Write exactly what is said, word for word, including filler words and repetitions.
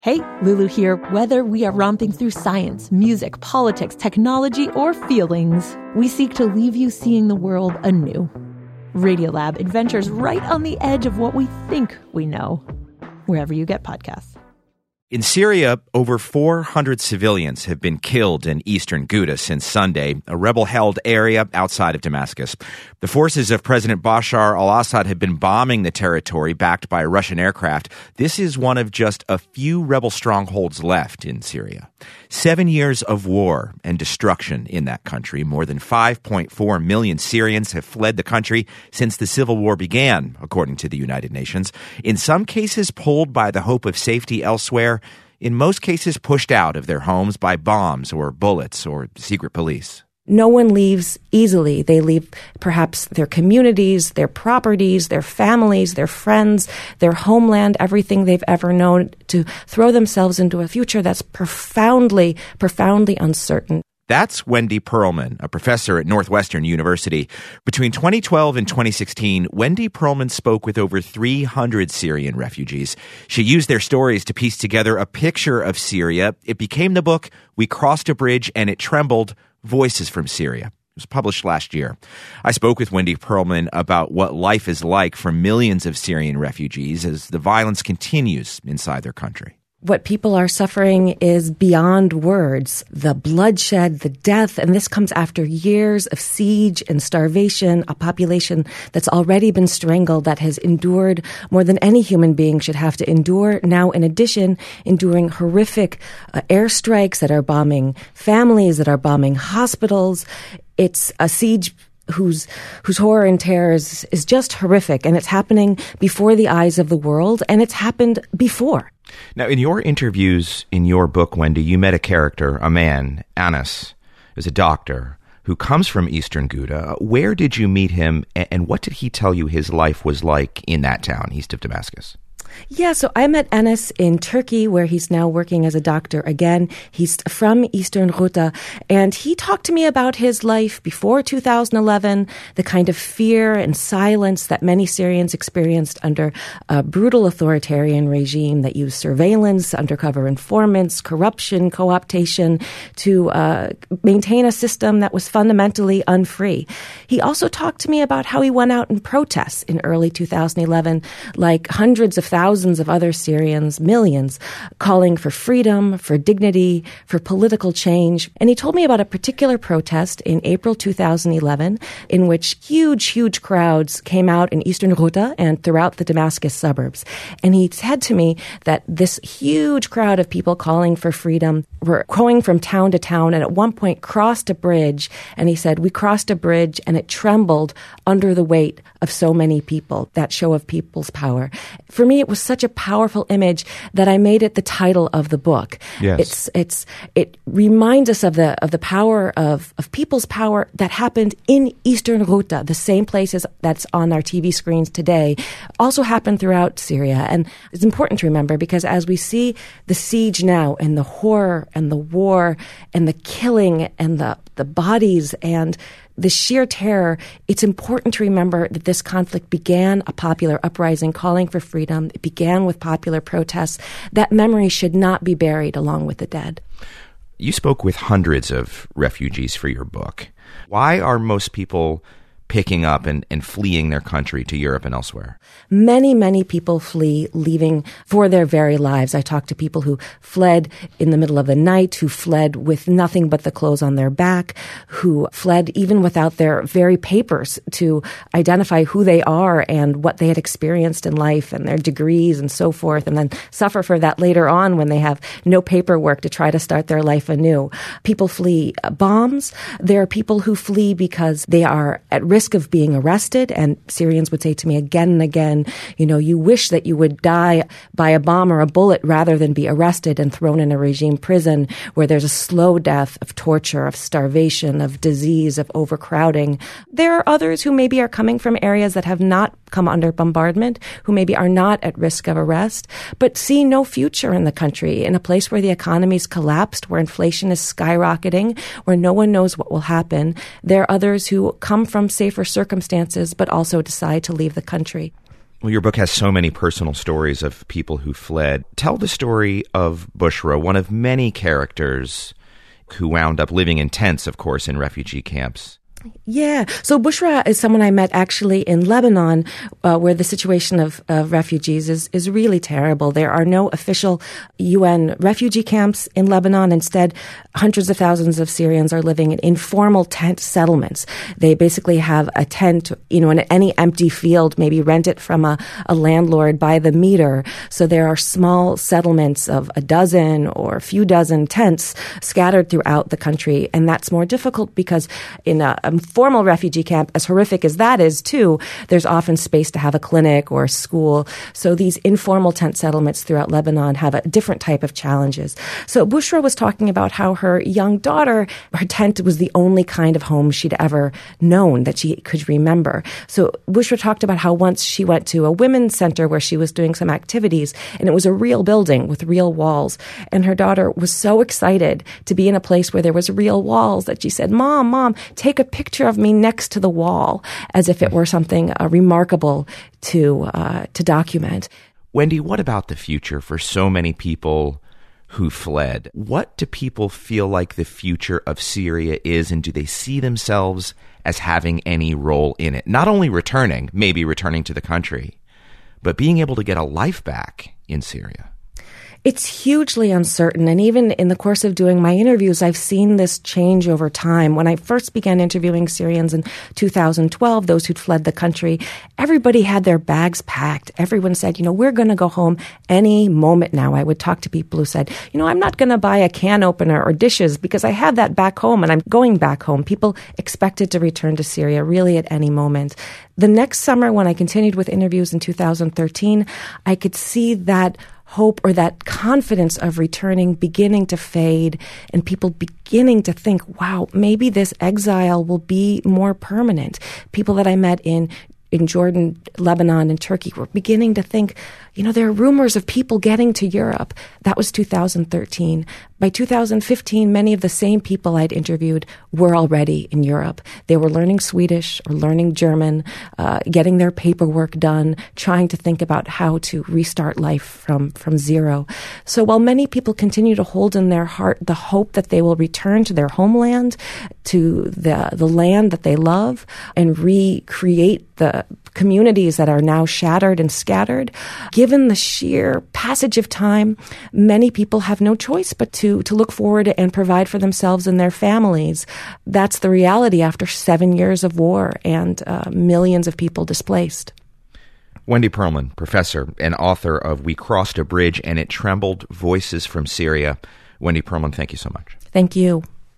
Hey, Lulu here. Whether we are romping through science, music, politics, technology, or feelings, we seek to leave you seeing the world anew. Radiolab adventures right on the edge of what we think we know, wherever you get podcasts. In Syria, over four hundred civilians have been killed in eastern Ghouta since Sunday, a rebel-held area outside of Damascus. The forces of President Bashar al-Assad have been bombing the territory backed by Russian aircraft. This is one of just a few rebel strongholds left in Syria. Seven years of war and destruction in that country. More than five point four million Syrians have fled the country since the civil war began, according to the United Nations. In some cases, pulled by the hope of safety elsewhere. In most cases, pushed out of their homes by bombs or bullets or secret police. No one leaves easily. They leave perhaps their communities, their properties, their families, their friends, their homeland, everything they've ever known, to throw themselves into a future that's profoundly, profoundly uncertain. That's Wendy Pearlman, a professor at Northwestern University. Between twenty twelve and twenty sixteen, Wendy Pearlman spoke with over three hundred Syrian refugees. She used their stories to piece together a picture of Syria. It became the book, We Crossed a Bridge and It Trembled, Voices from Syria. It was published last year. I spoke with Wendy Pearlman about what life is like for millions of Syrian refugees as the violence continues inside their country. What people are suffering is beyond words. The bloodshed, the death, and this comes after years of siege and starvation, a population that's already been strangled, that has endured more than any human being should have to endure. Now, in addition, enduring horrific uh, airstrikes that are bombing families, that are bombing hospitals. It's a siege whose whose horror and terror is, is just horrific, and it's happening before the eyes of the world, and it's happened before. Now, in your interviews in your book, Wendy, you met a character, a man, Anas, who's a doctor, who comes from eastern Ghouta. Where did you meet him, and what did he tell you his life was like in that town, east of Damascus? Yeah, so I met Anas in Turkey, where he's now working as a doctor again. He's from eastern Ghouta, and he talked to me about his life before two thousand eleven, the kind of fear and silence that many Syrians experienced under a brutal authoritarian regime that used surveillance, undercover informants, corruption, co-optation to uh, maintain a system that was fundamentally unfree. He also talked to me about how he went out in protests in early two thousand eleven, like hundreds of thousands Thousands of other Syrians, millions, calling for freedom, for dignity, for political change. And he told me about a particular protest in April two thousand eleven in which huge, huge crowds came out in eastern Ghouta and throughout the Damascus suburbs. And he said to me that this huge crowd of people calling for freedom were going from town to town and at one point crossed a bridge. And he said, we crossed a bridge and it trembled under the weight of so many people, that show of people's power. For me, it was such a powerful image that I made it the title of the book. Yes. It's it's it reminds us of the of the power of, of people's power that happened in eastern Ghouta, the same places that's on our T V screens today, also happened throughout Syria. And it's important to remember because as we see the siege now and the horror and the war and the killing and the, the bodies and the sheer terror, it's important to remember that this conflict began a popular uprising calling for freedom. It began with popular protests. That memory should not be buried along with the dead. You spoke with hundreds of refugees for your book. Why are most people picking up and, and fleeing their country to Europe and elsewhere? Many, many people flee, leaving for their very lives. I talked to people who fled in the middle of the night, who fled with nothing but the clothes on their back, who fled even without their very papers to identify who they are and what they had experienced in life and their degrees and so forth, and then suffer for that later on when they have no paperwork to try to start their life anew. People flee bombs. There are people who flee because they are at risk of being arrested, and Syrians would say to me again and again, you know, you wish that you would die by a bomb or a bullet rather than be arrested and thrown in a regime prison where there's a slow death of torture, of starvation, of disease, of overcrowding. There are others who maybe are coming from areas that have not come under bombardment, who maybe are not at risk of arrest, but see no future in the country, in a place where the economy's collapsed, where inflation is skyrocketing, where no one knows what will happen. There are others who come from safer circumstances, but also decide to leave the country. Well, your book has so many personal stories of people who fled. Tell the story of Bushra, one of many characters who wound up living in tents, of course, in refugee camps. Yeah. So Bushra is someone I met actually in Lebanon, uh, where the situation of, of refugees is, is really terrible. There are no official U N refugee camps in Lebanon. Instead, hundreds of thousands of Syrians are living in informal tent settlements. They basically have a tent, you know, in any empty field, maybe rent it from a, a landlord by the meter. So there are small settlements of a dozen or a few dozen tents scattered throughout the country. And that's more difficult because in a, a formal refugee camp, as horrific as that is too, there's often space to have a clinic or a school. So these informal tent settlements throughout Lebanon have a different type of challenges. So Bushra was talking about how her young daughter, her tent was the only kind of home she'd ever known that she could remember. So Bushra talked about how once she went to a women's center where she was doing some activities, and it was a real building with real walls. And her daughter was so excited to be in a place where there was real walls that she said, Mom, Mom, take a picture of me next to the wall, as if it were something uh, remarkable to uh, to document. Wendy, what about the future for so many people who fled? What do people feel like the future of Syria is, and do they see themselves as having any role in it? Not only returning, maybe returning to the country, but being able to get a life back in Syria. It's hugely uncertain. And even in the course of doing my interviews, I've seen this change over time. When I first began interviewing Syrians in two thousand twelve, those who'd fled the country, everybody had their bags packed. Everyone said, you know, we're going to go home any moment now. I would talk to people who said, you know, I'm not going to buy a can opener or dishes because I have that back home and I'm going back home. People expected to return to Syria really at any moment. The next summer, when I continued with interviews in two thousand thirteen, I could see that hope or that confidence of returning beginning to fade, and people beginning to think, wow, maybe this exile will be more permanent. People that I met in in Jordan, Lebanon, and Turkey were beginning to think, you know, there are rumors of people getting to Europe. That was two thousand thirteen. By two thousand fifteen, many of the same people I'd interviewed were already in Europe. They were learning Swedish or learning German, uh, getting their paperwork done, trying to think about how to restart life from, from zero. So while many people continue to hold in their heart the hope that they will return to their homeland, to the, the land that they love, and recreate the communities that are now shattered and scattered, given the sheer passage of time, many people have no choice but to, to look forward and provide for themselves and their families. That's the reality after seven years of war and uh, millions of people displaced. Wendy Pearlman, professor and author of We Crossed a Bridge and It Trembled, Voices from Syria. Wendy Pearlman, thank you so much. Thank you.